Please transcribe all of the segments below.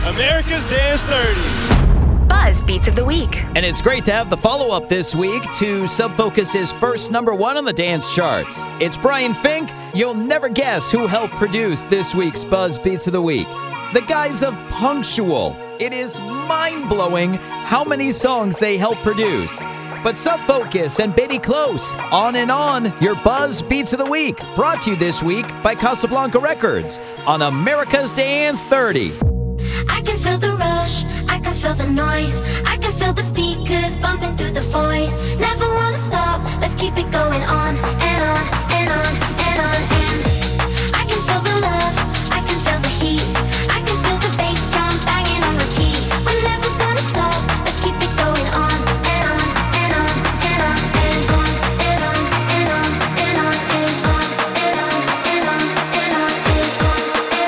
America's Dance 30. Buzz Beats of the Week. And it's great to have the follow-up this week to Sub Focus's first #1 on the dance charts. It's Brian Fink. You'll never guess who helped produce this week's Buzz Beats of the Week. The guys of Punctual. It is mind-blowing how many songs they helped produce. But Sub Focus and Baby Close, On and On, your Buzz Beats of the Week, brought to you this week by Casablanca Records on America's Dance 30. I can feel the rush, I can feel the noise, I can feel the speakers bumping through the void. Never wanna stop, let's keep it going on and on and on and on. And I can feel the love, I can feel the heat, I can feel the bass drum banging on repeat. We're never gonna stop, let's keep it going on and on and on and on and on and on and on and on and on and on and on and on and on.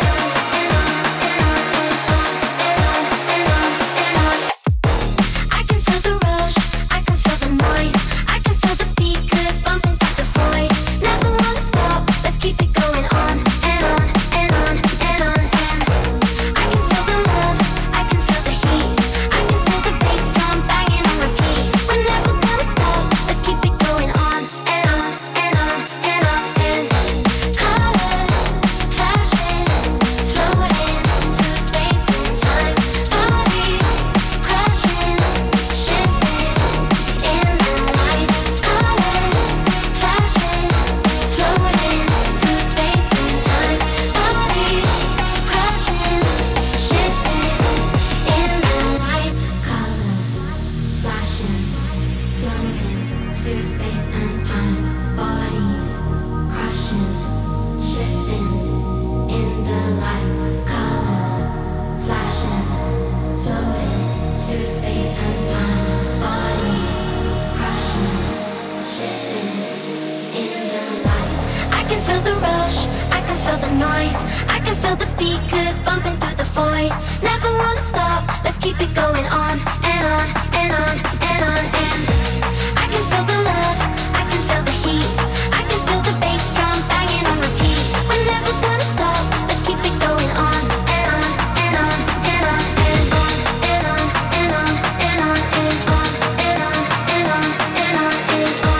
I can feel the rush, I can feel the noise, I can feel the speakers bumping through the void. Never wanna stop, let's keep it going on and on and on and on. And I can feel the love, I can feel the heat, I can feel the bass drum banging on repeat. We're never gonna stop, let's keep it going on and on and on and on. And colors flashing, floating through space and time. Bodies crashing, shifting in the lights. Colors flashing, floating through space and time. Bodies crashing, shifting in the lights. Colors flashing, floating through space and time. Bodies crashing, shifting in the lights. Colors flashing, floating through space and time. Bodies crashing, shifting in the lights. I can feel the rush, I can feel the noise, I can feel the speakers bumping through the void. Never wanna stop, let's keep it going on and on and on and on. And I can feel the love, I can feel the heat, I can feel the bass drum banging on repeat. We're never gonna stop, let's keep it going on and on and on and on and on and on and on and on and on and on and on and on and on.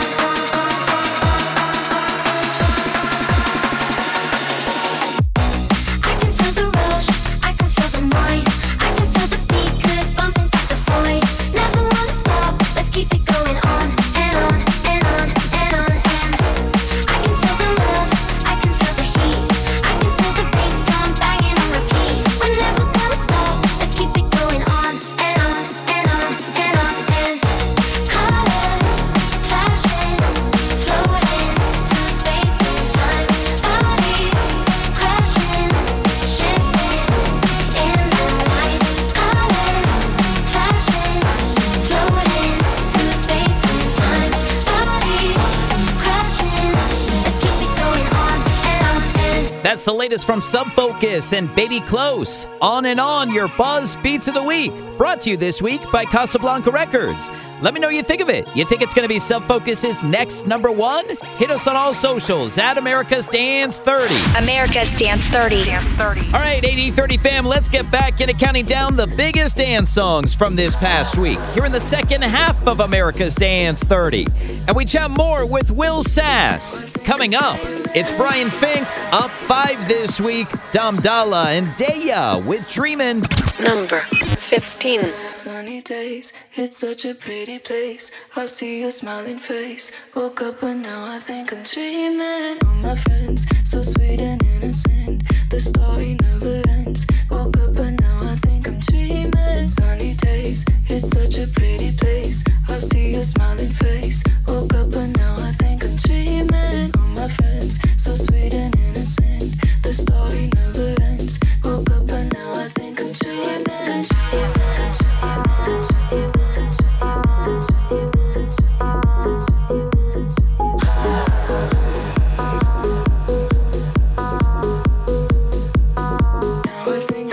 I can feel the rush, I can feel the noise, I can feel the speakers bumping through the void. Never wanna stop, let's keep it going on and on and on and on. And I can feel the love, I can feel the heat, I can feel the bass drum banging on repeat. We're never gonna stop, let's keep it going on and on and on and on. And colors flashing, floating through space and time. Bodies crashing, shifting in the lights. Colors flashing, floating through space and time. Bodies crashing, let's keep it going on and on and That's the latest from Sub Focus and Baby Close. On and On, your Buzz Beats of the Week. Brought to you this week by Casablanca Records. Let me know what you think of it. You think it's going to be Sub Focus's next #1? Hit us on all socials at America's Dance 30. America's Dance 30. All right, 80/30 fam, let's get back into counting down the biggest dance songs from this past week. Here in the second half of America's Dance 30. And we chat more with Will Sass. Coming up, it's Brian Fink, up 5 this week. Damdala and Daya with Dreamin'. Number 15. Sunny days, it's such a pretty place. I see your smiling face. Woke up but now I think I'm dreaming. All my friends, so sweet and innocent. The story never ends. Woke up but now I think I'm dreaming. Sunny days, it's such a pretty place. I see your smiling face. Woke up but now I think I'm dreaming. All my friends, so sweet and innocent. The story never ends. Woke up but now I think I'm dreaming. Now I think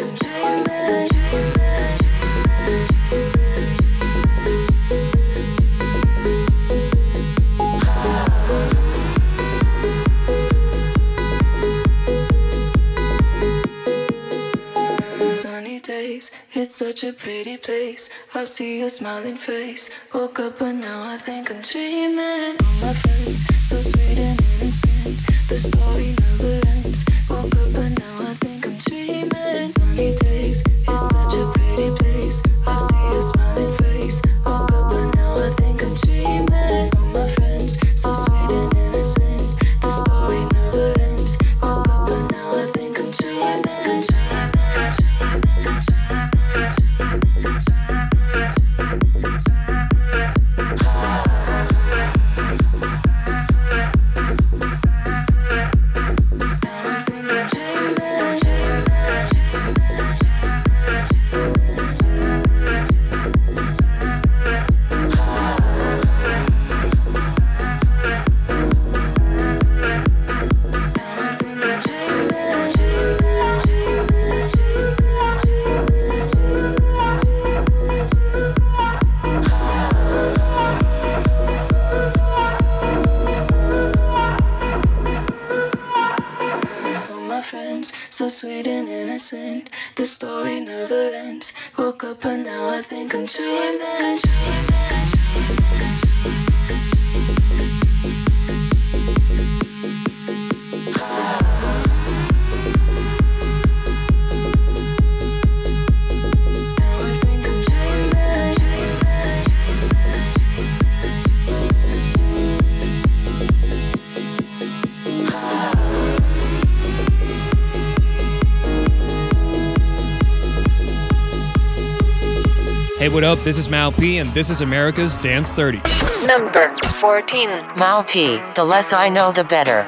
sunny days. It's such a pretty place. I see your smiling face. Woke up but now I think I'm dreaming. All my friends, so sweet and innocent. The story never ends. Woke up but now I think I'm dreaming. Sunny days, it's such a pretty place. I see your smiling face. Woke up but now I think I'm dreaming. All my friends, so sweet and innocent. The story never ends. Woke up but now I think I'm dreaming. So sweet and innocent, the story never ends. Woke up but now I think I'm dreaming. Hey, what up? This is Mal P, and this is America's Dance 30. Number 14. Mal P, the less I know, the better.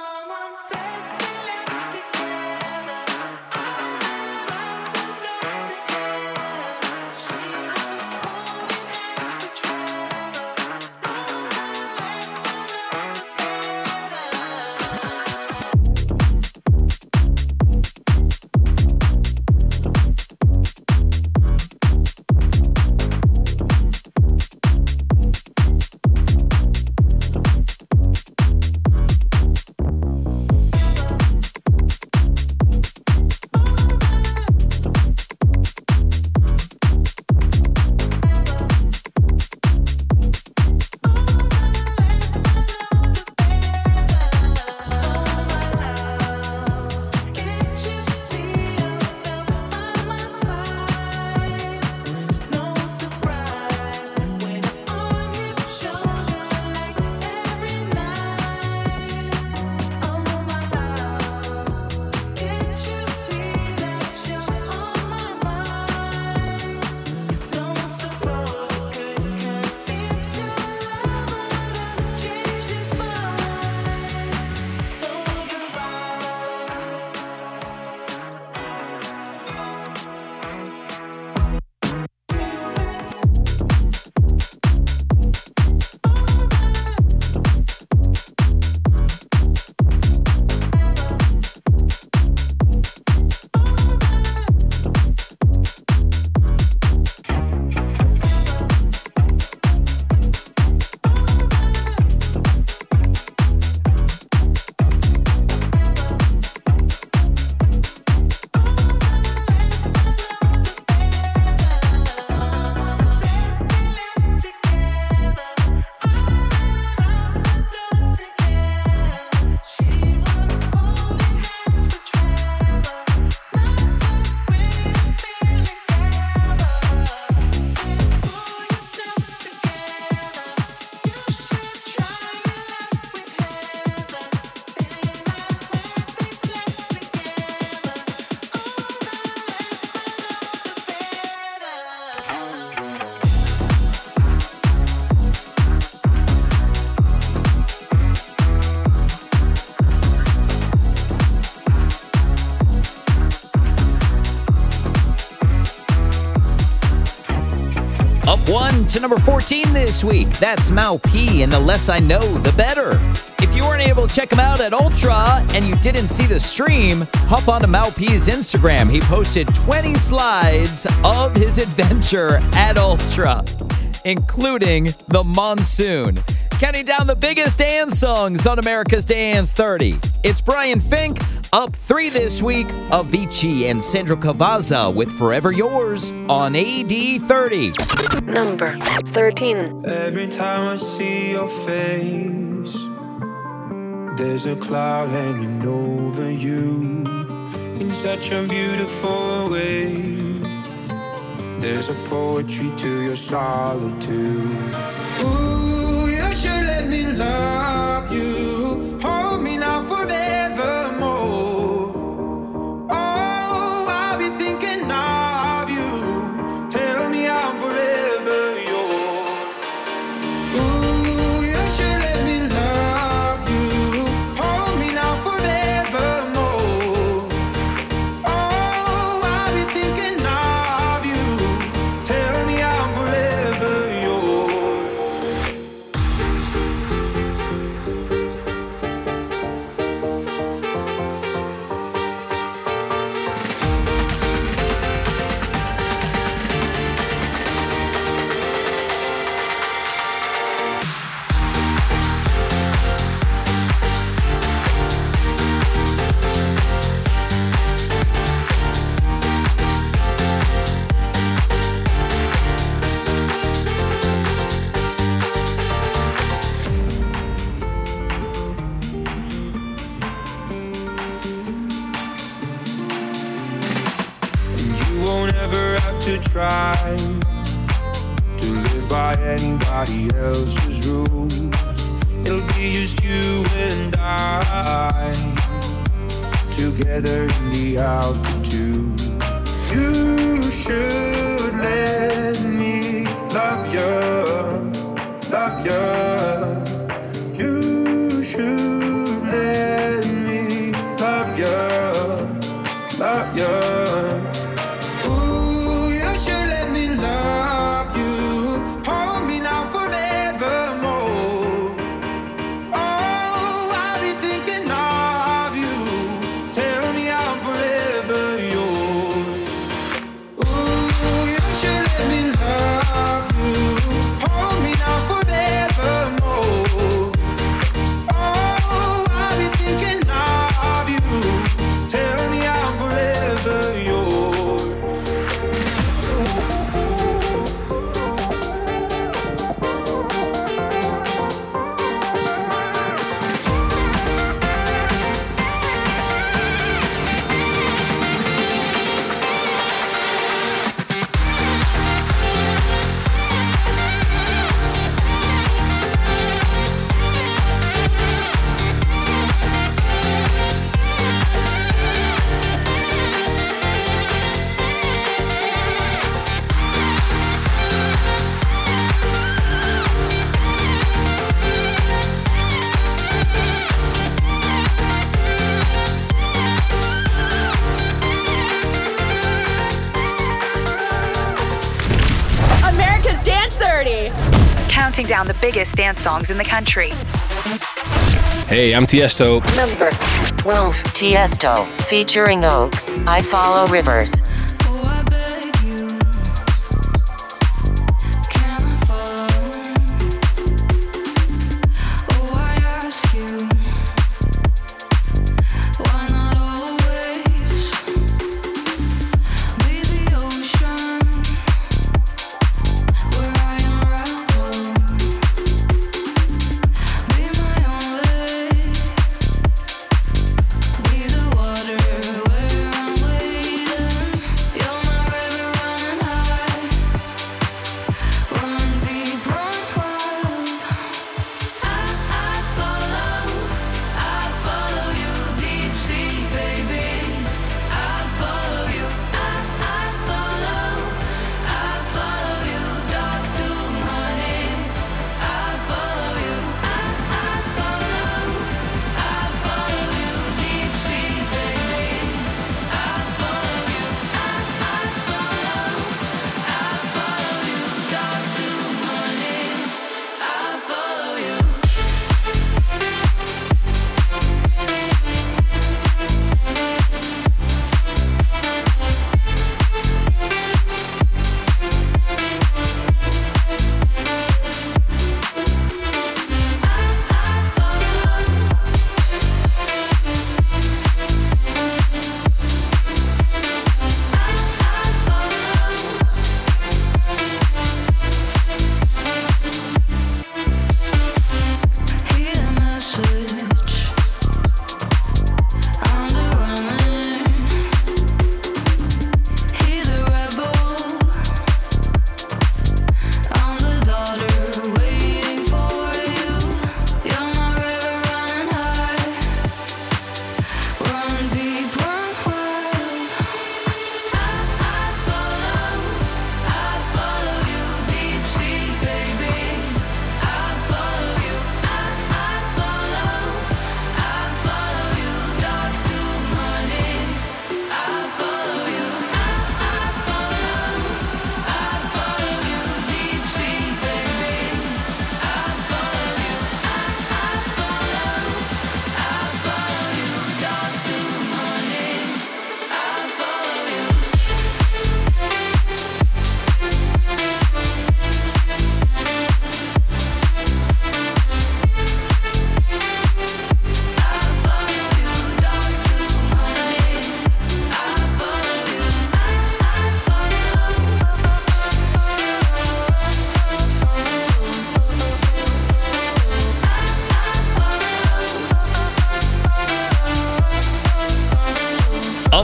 One to number 14 this week. That's Mal P, and the less I know, the better. If you weren't able to check him out at Ultra and you didn't see the stream, hop onto Mal P's Instagram. He posted 20 slides of his adventure at Ultra, including the monsoon. Counting down the biggest dance songs on America's Dance 30. It's Brian Fink. Up 3 this week, Avicii and Sandro Cavazza with Forever Yours on AD30. Number 13. Every time I see your face, there's a cloud hanging over you in such a beautiful way. There's a poetry to your solitude. Ooh, you should let me love you. Hold me now forevermore. Oh, I'll be thinking of you. Tell me I'm forever yours. Ooh, you should let me love you. Hold me now forevermore. Oh, I'll be thinking of you. Tell me I'm forever yours. You won't ever have to try to live by anybody else's rules. It'll be just you and I together in the altitude. You should let me love you, love you. You should let me love you, love you. Ooh, you should let me love you. Hold me now forevermore. Oh, I'll be thinking of you. Tell me I'm forever yours. Ooh, you should let me love you. Hold me now forevermore. Oh, I'll be thinking of you. Tell me I'm forever yours. America's Dance 30. Counting down the biggest dance songs in the country. Hey, I'm Tiesto. Number 12. Tiesto, featuring Oaks, I Follow Rivers. Oh, I beg you, can I follow? Oh, I ask you, why not always be the ocean where I unravel? Be my only, be the water where I'm waiting.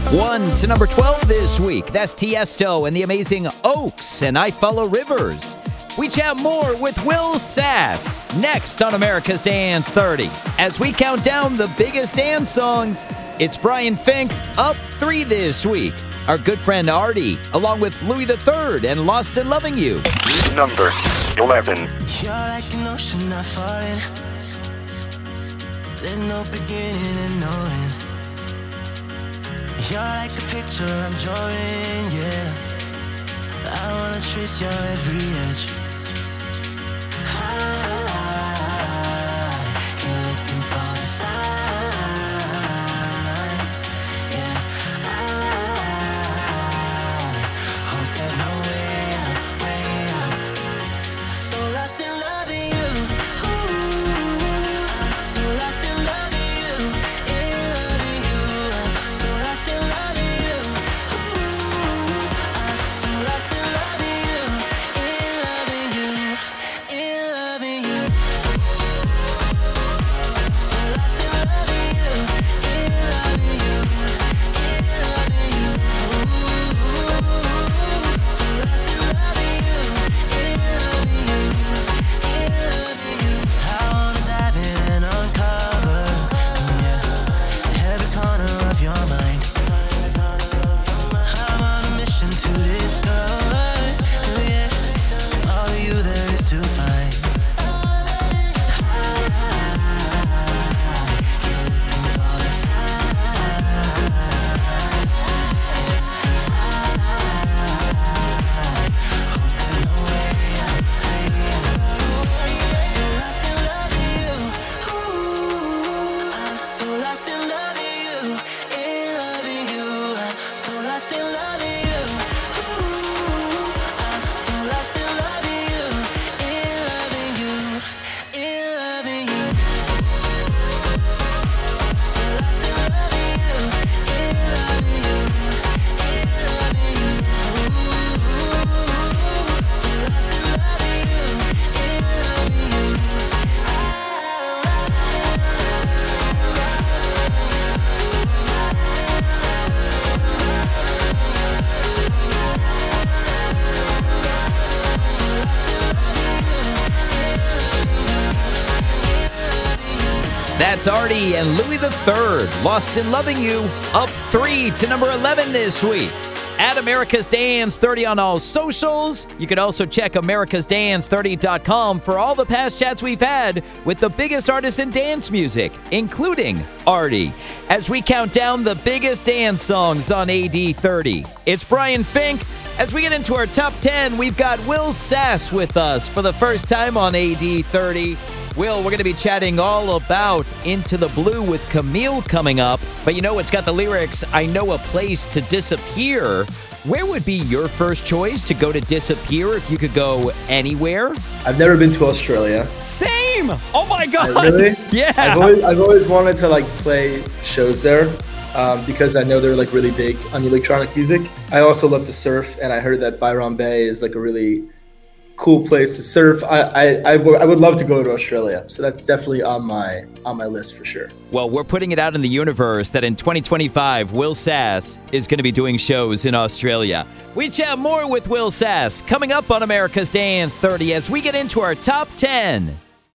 1 to number 12 this week. That's Tiesto and the amazing Oaks and I Follow Rivers. We chat more with Will Sass next on America's Dance 30. As we count down the biggest dance songs, it's Brian Fink up 3 this week. Our good friend Artie, along with Louis III and Lost in Loving You. Number 11. You're like an ocean not falling. There's no beginning and no end. You're like a picture I'm drawing, yeah. I wanna trace your every edge. You're looking for the sign, yeah. Hope there's no way out. So lost in loving you, so lost in loving you, in loving you. So lost in loving you, so lost in loving you, in loving you, in loving you. So lost in loving you, in loving you, in loving you. So lost in loving you, in loving you, in loving you. I wanna dive in and uncover, yeah, every corner of your mind. I'm on a mission to discover, yeah, all of you there is to find. So lost in loving you, so lost in loving you, in loving you. So lost in loving you, so lost in loving you, in loving you, in loving you. So lost in loving you, in loving you, in loving you. So lost in loving you, in loving you. That's Artie and Louis III, Lost in Loving You, up 3 to number 11 this week. At America's Dance 30 on all socials. You can also check americasdance30.com for all the past chats we've had with the biggest artists in dance music, including Artie. As we count down the biggest dance songs on AD30, it's Brian Fink. As we get into our top 10, we've got Will Sass with us for the first time on AD30. Will, we're going to be chatting all about Into the Blue with Camille coming up. But you know, it's got the lyrics, I know a place to disappear. Where would be your first choice to go to disappear if you could go anywhere? I've never been to Australia. Same! Oh my God! Really? Yeah! I've always wanted to like play shows there because I know they're like really big on electronic music. I also love to surf, and I heard that Byron Bay is like a really cool place to surf. I would love to go to Australia, so that's definitely on my list for sure. Well, we're putting it out in the universe that in 2025, Will Sass is going to be doing shows in Australia. We chat more with Will Sass coming up on America's Dance 30 as we get into our top 10.